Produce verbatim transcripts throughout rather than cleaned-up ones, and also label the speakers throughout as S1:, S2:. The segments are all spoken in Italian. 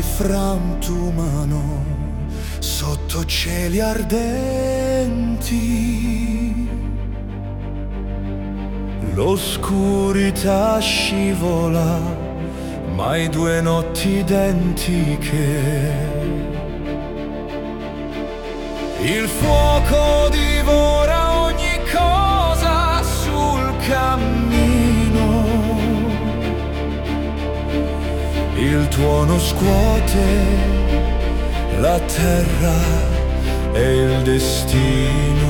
S1: frantumano sotto cieli ardenti. L'oscurità scivola, mai due notti identiche. Il fuoco divora ogni cosa sul cammino. Il tuono scuote la terra e il destino.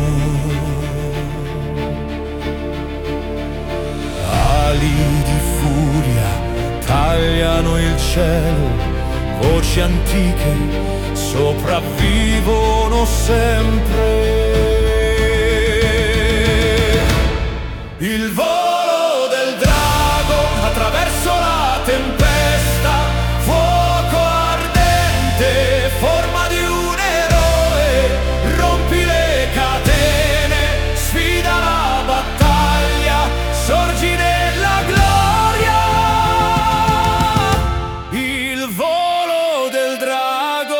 S1: Ali di furia tagliano il cielo, voci antiche sopravvivono sempre. Il volo del drago attraverso la tempesta, fuoco ardente, forma di un eroe, rompi le catene, sfida la battaglia, sorgi nella gloria. Il volo del drago.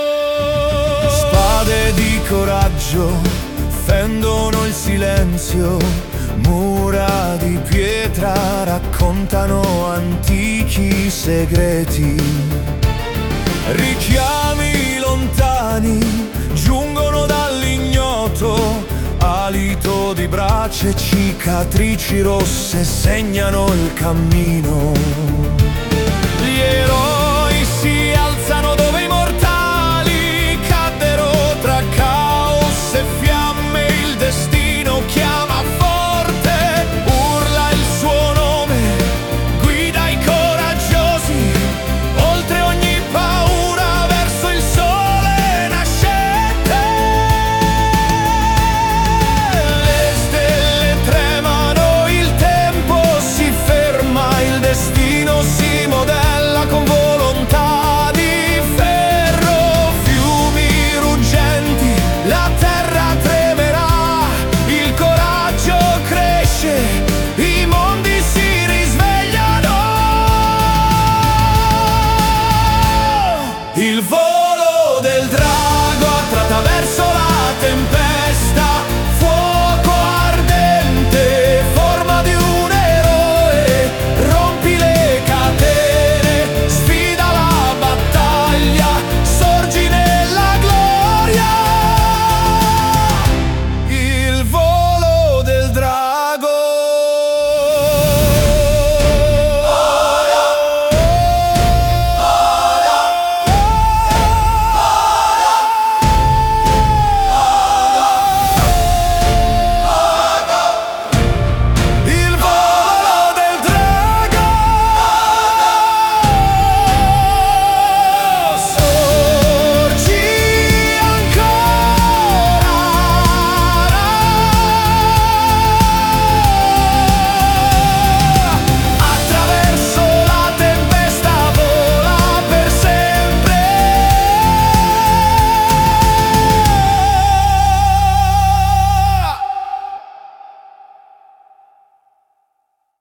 S1: Spade di coraggio fendono il silenzio, mura di pietra raccontano antichi segreti. Richiami lontani giungono dall'ignoto, alito di braccia e cicatrici rosse segnano il cammino. Gli eroi si alzano dove i mortali caddero tra caos e fiamme. Il destino chiama forte, urla il suo nome, guida i coraggiosi oltre ogni paura verso il sole nascente. Le stelle tremano, il tempo si ferma, il destino si modella con volontà di ferro. Fiumi ruggenti, la terra tremerà, il coraggio cresce